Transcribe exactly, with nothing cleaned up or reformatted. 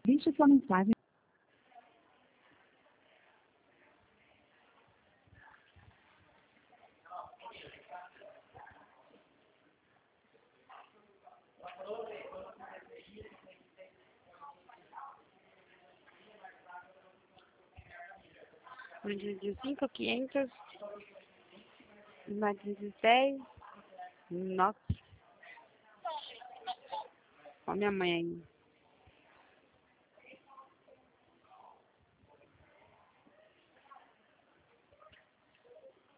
Deixe sua mensagem. Um de cinco, quinhentos, novecentos e dez, nossa, olha minha mãe aí.